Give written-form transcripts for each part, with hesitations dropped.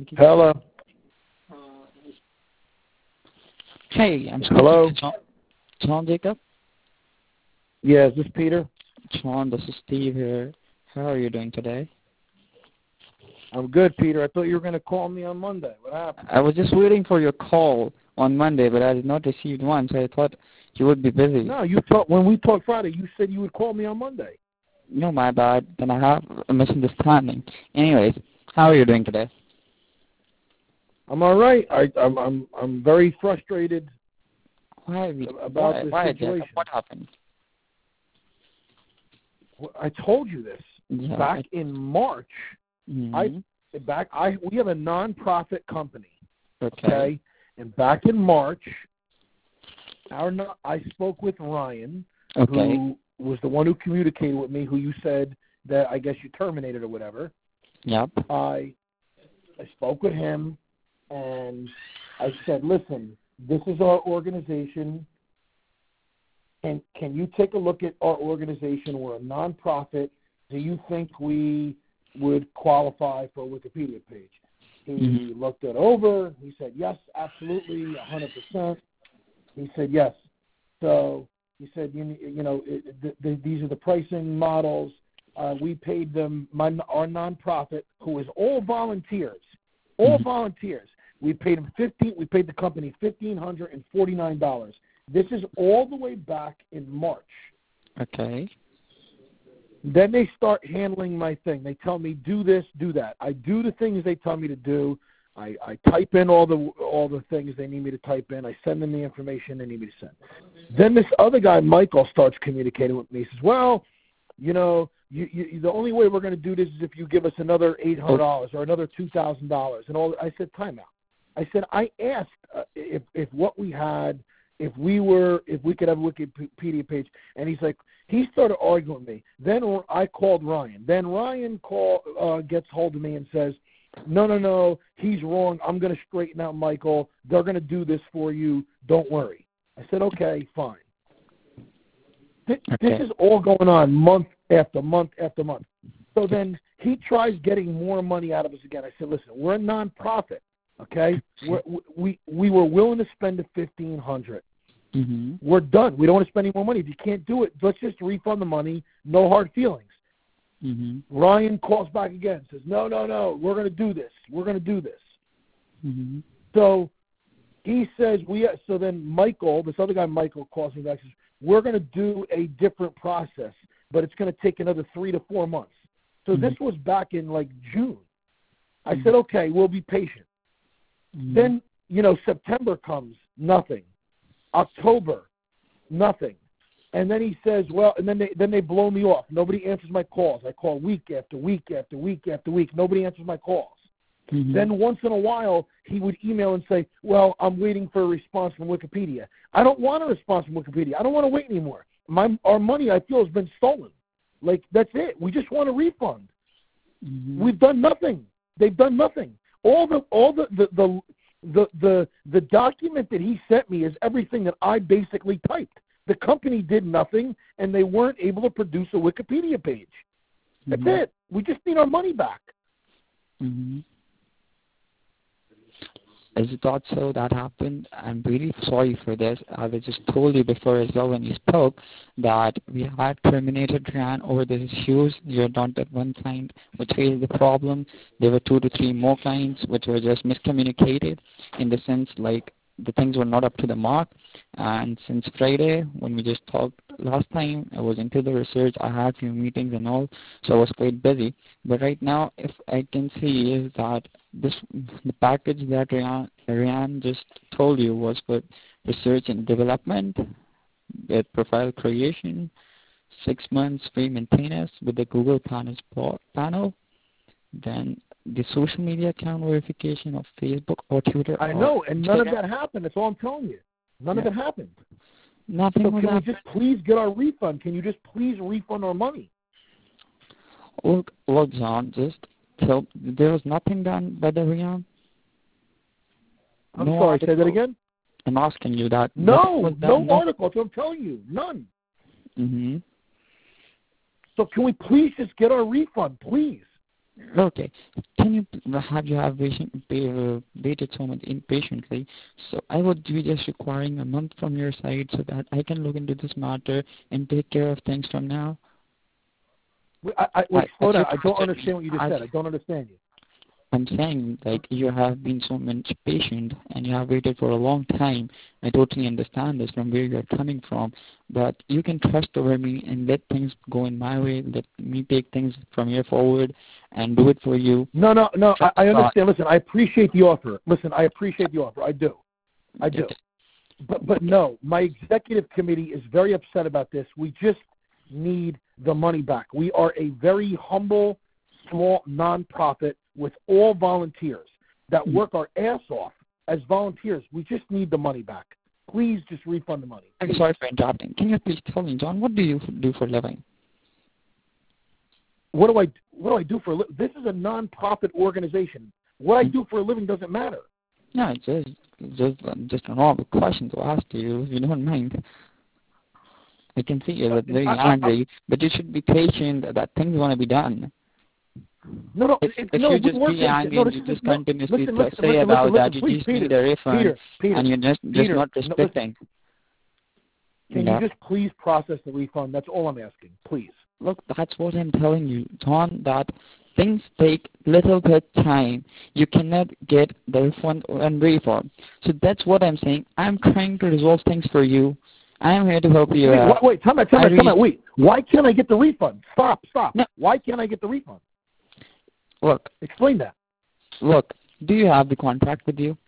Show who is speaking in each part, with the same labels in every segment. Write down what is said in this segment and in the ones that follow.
Speaker 1: Hello.
Speaker 2: Hey, I'm
Speaker 1: Hello.
Speaker 2: speaking to John Jacob.
Speaker 1: Yeah, is this Peter?
Speaker 2: John, this is Steve here. How are you doing today?
Speaker 1: I'm good, Peter. I thought you were going to call me on Monday. What happened?
Speaker 2: I was just waiting for your call on Monday, but I did not receive one, so I thought you would be busy.
Speaker 1: No, when we talked Friday, you said you would call me on Monday.
Speaker 2: No, my bad. Then I have a misunderstanding. Anyways, how are you doing today?
Speaker 1: I'm all right. I'm very frustrated about this situation.
Speaker 2: Jacob? What happened?
Speaker 1: I told you this back in March.
Speaker 2: Mm-hmm.
Speaker 1: We have a non-profit company.
Speaker 2: Okay.
Speaker 1: And back in March, I spoke with Ryan, who was the one who communicated with me, who you said that I guess you terminated or whatever.
Speaker 2: Yep.
Speaker 1: I spoke with him, and I said, listen, this is our organization, and can you take a look at our organization? We're a nonprofit. Do you think we would qualify for a Wikipedia page? He looked it over. He said, yes, absolutely, 100%. He said, yes. So he said, these are the pricing models. We paid them, our nonprofit, who is all volunteers. We paid them we paid the company $1,549. This is all the way back in March.
Speaker 2: Okay.
Speaker 1: Then they start handling my thing. They tell me, do this, do that. I do the things they tell me to do. I type in all the things they need me to type in. I send them the information they need me to send. Then this other guy, Michael, starts communicating with me. He says, well, the only way we're going to do this is if you give us another $800 or another $2,000. And all. I said, time out. I said, I asked if what we had, if we could have a Wikipedia page, and he started arguing with me. Then I called Ryan. Then Ryan gets hold of me and says, no, he's wrong. I'm going to straighten out Michael. They're going to do this for you. Don't worry. I said, okay, fine. This is all going on month after month after month. So then he tries getting more money out of us again. I said, listen, we're a nonprofit, okay? We were willing to spend the $1,500.
Speaker 2: Mm-hmm.
Speaker 1: We're done. We don't want to spend any more money. If you can't do it, let's just refund the money. No hard feelings.
Speaker 2: Mm-hmm.
Speaker 1: Ryan calls back again, says, no, we're going to do this. We're going to do this.
Speaker 2: Mm-hmm.
Speaker 1: So he says, so then Michael, this other guy, Michael, calls me back and says, we're going to do a different process, but it's going to take another 3 to 4 months. So this was back in June. I said, okay, we'll be patient. Then, September comes, nothing. October, nothing. And then he says, well, and then they blow me off. Nobody answers my calls. I call week after week after week after week. Nobody answers my calls. Mm-hmm. Then once in a while, he would email and say, well, I'm waiting for a response from Wikipedia. I don't want a response from Wikipedia. I don't want to wait anymore. Our money, I feel, has been stolen. That's it. We just want a refund. Mm-hmm. We've done nothing. They've done nothing. All the document that he sent me is everything that I basically typed. The company did nothing, and they weren't able to produce a Wikipedia page. That's it. We just need our money back.
Speaker 2: Mm-hmm. As you thought so, that happened. I'm really sorry for this. I was just told you before as well when you spoke that we had terminated Ryan over these issues. You're not that one client which faced the problem. There were 2 to 3 more clients which were just miscommunicated in the sense the things were not up to the mark. And since Friday, when we just talked last time, I was into the research. I had few meetings and all, so I was quite busy. But right now, if I can see is that the package that Ryan just told you was for research and development, with profile creation, 6 months free maintenance with the Google panel, then the social media account verification of Facebook or Twitter.
Speaker 1: I know, and none of that happened. That's all I'm telling you. None of it happened.
Speaker 2: Nothing.
Speaker 1: So can we just please get our refund? Can you just please refund our money?
Speaker 2: Look, John, there was nothing done by the Ryan.
Speaker 1: I'm sorry, say that again?
Speaker 2: I'm asking you that.
Speaker 1: No article. That's what I'm telling you. None.
Speaker 2: Mm-hmm.
Speaker 1: So can we please just get our refund, please?
Speaker 2: Okay. Can you waited so much impatiently? So I would be just requiring a month from your side so that I can look into this matter and take care of things from now.
Speaker 1: Wait, slow
Speaker 2: As you
Speaker 1: down. I don't
Speaker 2: trusted me,
Speaker 1: understand what you just said. I don't understand you.
Speaker 2: I'm saying, like, you have been so much patient and you have waited for a long time. I totally understand this from where you're coming from, but you can trust over me and let things go in my way. Let me take things from here forward and do it for you.
Speaker 1: No.
Speaker 2: Trust
Speaker 1: I
Speaker 2: God.
Speaker 1: understand. Listen, I appreciate the offer. I appreciate the offer. I do. But no, my executive committee is very upset about this. We just need the money back. We are a very humble, small nonprofit with all volunteers that work our ass off as volunteers. We just need the money back. Please just refund the money.
Speaker 2: I'm sorry for interrupting. Can you please tell me, John, what do you do for a living?
Speaker 1: What do I do for a living? This is a nonprofit organization. What I do for a living doesn't matter.
Speaker 2: No, it's just a normal question to ask you, if you don't mind. I can see you're very angry, but you should be patient that things want to be done.
Speaker 1: No.
Speaker 2: If you just be angry and you just continuously say about that, you just need a refund, and you're just not respecting.
Speaker 1: Can you just please process the refund? That's all I'm asking, please.
Speaker 2: Look, that's what I'm telling you, John, that things take little bit time. You cannot get the refund and refund. So that's what I'm saying. I'm trying to resolve things for you. I am here to help you out.
Speaker 1: Wait, time out. Wait, why can't I get the refund? Stop.
Speaker 2: No.
Speaker 1: Why can't I get the refund?
Speaker 2: Look.
Speaker 1: Explain that.
Speaker 2: Look, do you have the contract with you?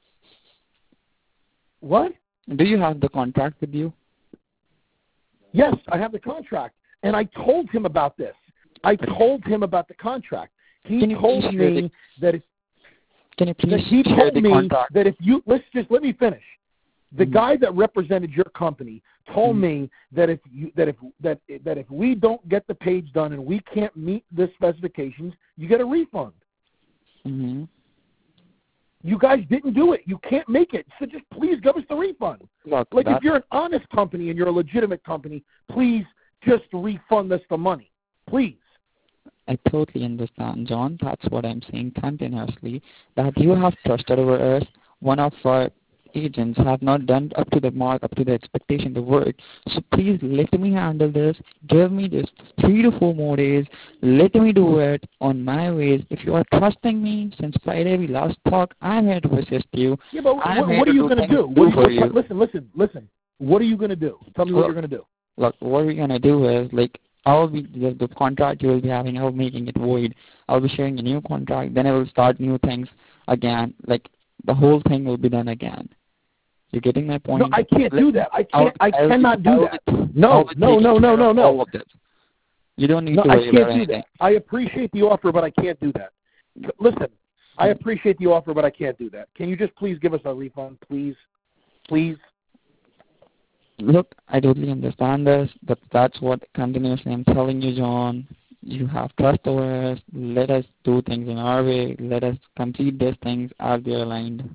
Speaker 1: What?
Speaker 2: Do you have the contract with you?
Speaker 1: Yes, I have the contract. And I told him about this. I told him about the contract. He told me that if let me finish. The guy that represented your company told me that if we don't get the page done and we can't meet the specifications, you get a refund.
Speaker 2: Mm-hmm.
Speaker 1: You guys didn't do it. You can't make it. So just please give us the refund.
Speaker 2: Look,
Speaker 1: if you're an honest company and you're a legitimate company, please just refund us the money. Please.
Speaker 2: I totally understand, John. That's what I'm saying continuously, that you have trusted over us. One of our agents have not done up to the mark, up to the expectation, the work. So please let me handle this. Give me just 3 to 4 more days. Let me do it on my ways. If you are trusting me, since Friday we last talked, I'm here to assist you.
Speaker 1: Yeah, but what are you going to do? Listen. What are you going to do? Tell me what you're going to do.
Speaker 2: Look, what we're going to do is, I'll be the contract you will be having, I'll be making it void. I'll be sharing a new contract, then I will start new things again. The whole thing will be done again. You're getting my point?
Speaker 1: No, I can't do that. I cannot do that. No.
Speaker 2: All of this. You don't need to worry about anything.
Speaker 1: I appreciate the offer, but I can't do that. Listen, I appreciate the offer, but I can't do that. Can you just please give us a refund, please? Please?
Speaker 2: Look, I totally understand this, but that's what continuously I'm telling you, John. You have trust over us. Let us do things in our way. Let us complete these things as they're aligned.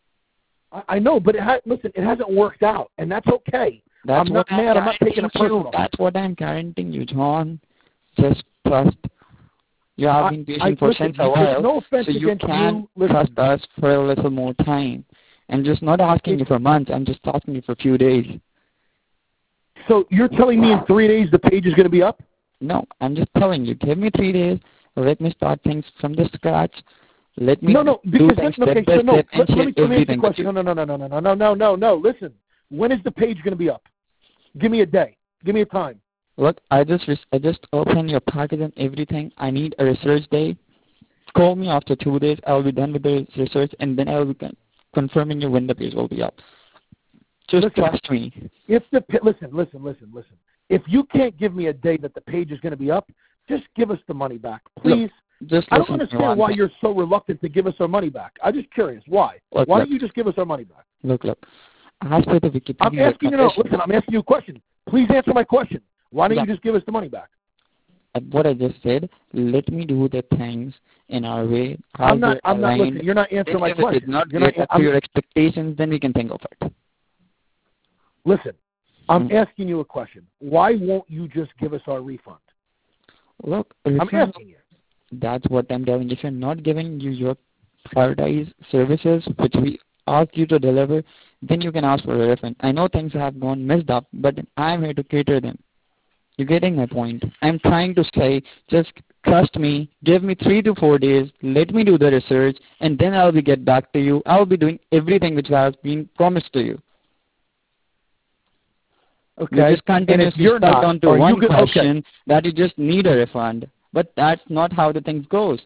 Speaker 1: I know, but listen, it hasn't worked out, and that's okay. I'm not mad. I'm not taking it personal.
Speaker 2: That's what I'm guaranteeing you, John. Just trust. You have been patient for since a while,
Speaker 1: no offense
Speaker 2: so you can
Speaker 1: you.
Speaker 2: Trust us for a little more time. I'm just not asking you for months. I'm just asking you for a few days.
Speaker 1: So you're telling me in 3 days the page is going to be up?
Speaker 2: No, I'm just telling you. Give me 3 days. Let me start things from the scratch. Let me do things step by step and share everything with you.
Speaker 1: No. Listen, when is the page going to be up? Give me a day. Give me a time.
Speaker 2: Look, I just opened your package and everything. I need a research day. Call me after 2 days. I'll be done with the research, and then I'll be confirming you when the page will be up. Just trust me.
Speaker 1: Listen. If you can't give me a day that the page is going to be up, just give us the money back, please.
Speaker 2: Look,
Speaker 1: I don't understand why you're so reluctant to give us our money back. I'm just curious. Why? Why don't you just give us our money back?
Speaker 2: Look. As per the Wikipedia,
Speaker 1: I'm asking you. Listen, I'm asking you a question. Please answer my question. Why don't you just give us the money back?
Speaker 2: What I just said, let me do the things in our way.
Speaker 1: I'm not listening. You're not answering my question.
Speaker 2: If it's not up to your expectations, then we can think of it.
Speaker 1: Listen, I'm asking you a question. Why won't you just give us our refund?
Speaker 2: Look,
Speaker 1: I'm asking you.
Speaker 2: That's what I'm telling. If you're not giving you your prioritized services, which we ask you to deliver, then you can ask for a refund. I know things have gone messed up, but I'm here to cater them. You're getting my point. I'm trying to say, just trust me, give me 3 to 4 days, let me do the research, and then I'll be get back to you. I'll be doing everything which has been promised to you.
Speaker 1: Okay.
Speaker 2: You just continuously
Speaker 1: you're
Speaker 2: stuck
Speaker 1: not,
Speaker 2: onto
Speaker 1: are you
Speaker 2: one
Speaker 1: good?
Speaker 2: question
Speaker 1: Okay.
Speaker 2: that you just need a refund. But that's not how the things goes.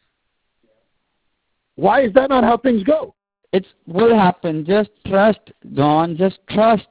Speaker 1: Why is that not how things go?
Speaker 2: It will happen. Just trust, John. Just trust.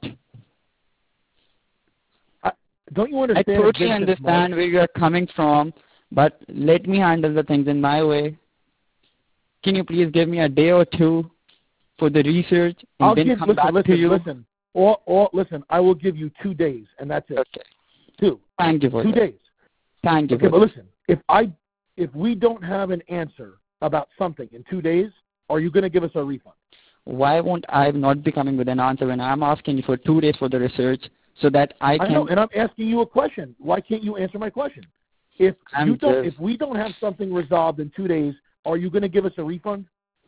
Speaker 1: Don't you
Speaker 2: I
Speaker 1: understand?
Speaker 2: totally understand where you are coming from, but let me handle the things in my way. Can you please give me a day or two for the research and
Speaker 1: I'll
Speaker 2: then
Speaker 1: give.
Speaker 2: come back to you?
Speaker 1: Listen. I will give you 2 days, and that's it.
Speaker 2: Okay.
Speaker 1: 2.
Speaker 2: Thank you for
Speaker 1: 2
Speaker 2: that.
Speaker 1: days.
Speaker 2: Thank you
Speaker 1: Okay,
Speaker 2: for
Speaker 1: but
Speaker 2: that.
Speaker 1: listen. If we don't have an answer about something in 2 days, are you going to give us a refund?
Speaker 2: Why won't I not be coming with an answer when I'm asking you for 2 days for the research so that I can...
Speaker 1: I know, and I'm asking you a question. Why can't you answer my question? If we don't have something resolved in 2 days, are you going to give us a refund?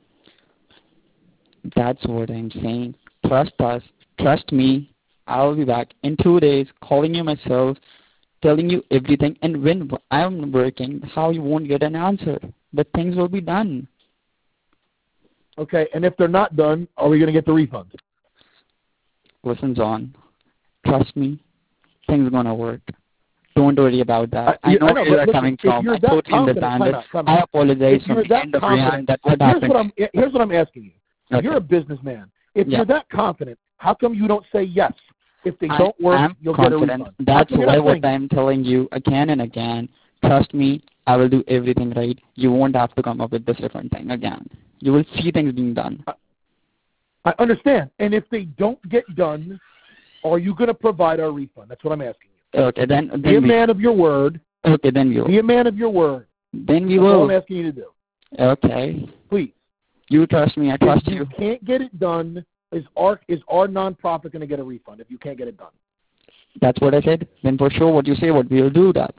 Speaker 2: That's what I'm saying. Trust us. Trust me. I'll be back in 2 days, calling you myself, telling you everything. And when I'm working, how you won't get an answer. But things will be done.
Speaker 1: Okay, and if they're not done, are we going to get the refund?
Speaker 2: Listen, John. Trust me. Things are going to work. Don't worry about that. I know where you're coming from. I totally understand it. I apologize from the end of Ryan that what happened.
Speaker 1: Here's what I'm asking you.
Speaker 2: Okay.
Speaker 1: You're a businessman. If you're that confident, how come you don't say yes? If they don't work, you'll get a refund.
Speaker 2: That's why what I'm telling you again and again. Trust me, I will do everything right. You won't have to come up with this different thing again. You will see things being done.
Speaker 1: I understand. And if they don't get done, are you going to provide a refund? That's what I'm asking you.
Speaker 2: Okay, then
Speaker 1: be a man of your word.
Speaker 2: Okay, then you.
Speaker 1: Be a man of your word.
Speaker 2: Then we
Speaker 1: That's
Speaker 2: will.
Speaker 1: what I'm asking you to do.
Speaker 2: Okay.
Speaker 1: Please.
Speaker 2: You trust me. I trust you.
Speaker 1: If you can't get it done, is our nonprofit going to get a refund if you can't get it done?
Speaker 2: That's what I said. Then for sure, what you say, what we'll do that.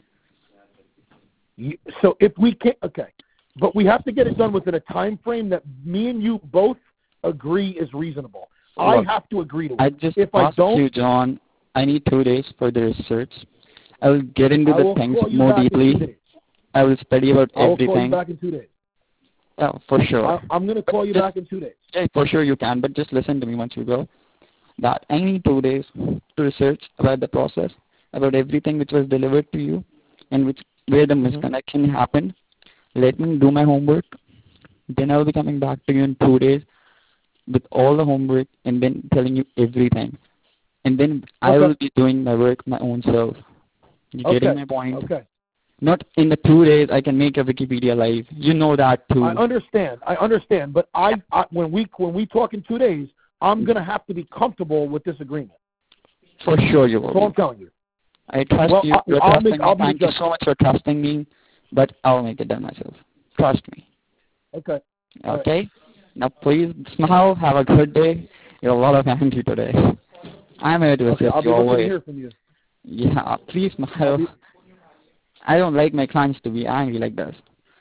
Speaker 1: So if we can't, okay, but we have to get it done within a time frame that me and you both agree is reasonable. Look, I have to agree to it.
Speaker 2: I just asked you, John. I need 2 days for the research. I will get into the things more deeply. I will study about everything.
Speaker 1: I will call you back in 2 days.
Speaker 2: Yeah, for sure.
Speaker 1: I'm going to call you back in 2 days.
Speaker 2: Yeah, for sure you can, but just listen to me once you go. That I need 2 days to research about the process, about everything which was delivered to you, and where the misconnection happened. Let me do my homework. Then I will be coming back to you in 2 days with all the homework and then telling you everything. And then I will be doing my work my own self. You getting my point?
Speaker 1: Okay.
Speaker 2: Not in the 2 days I can make a Wikipedia live. You know that too.
Speaker 1: I understand. But when we talk in 2 days, I'm going to have to be comfortable with this agreement.
Speaker 2: For sure you will.
Speaker 1: That's all I'm telling you.
Speaker 2: I trust you. You're trusting me. Thank you so much for trusting me. But I'll make it done myself. Trust me.
Speaker 1: Okay.
Speaker 2: Okay? Right. Now please smile. Have a good day. You're a lot of angry today. I'm here to assist you always.
Speaker 1: I'll be looking to hear from you.
Speaker 2: Yeah, please smile. I don't like my clients to be angry like this.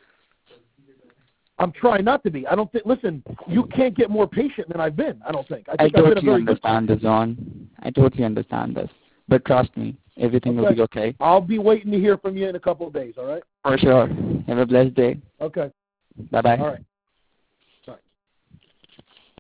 Speaker 1: I'm trying not to be. I don't think. Listen, you can't get more patient than I've been. I don't think.
Speaker 2: I totally understand this, John. I totally understand this. But trust me, everything will be okay.
Speaker 1: I'll be waiting to hear from you in a couple of days. All right.
Speaker 2: For sure. Have a blessed day.
Speaker 1: Okay.
Speaker 2: Bye-bye.
Speaker 1: All right.